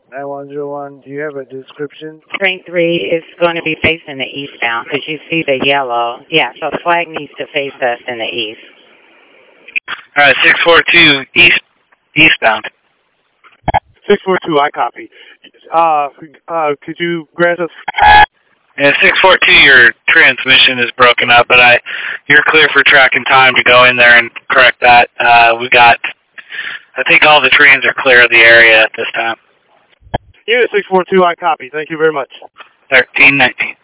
9101, do you have a description? Train 3 is going to be facing the eastbound because you see the yellow. Yeah, so the flag needs to face us in the east. All right, 642 eastbound. 642, I copy. Could you grant us... Yeah, 642, your transmission is broken up, but you're clear for track and time to go in there and correct that. I think all the trains are clear of the area at this time. Unit 642, I copy. Thank you very much. 1319.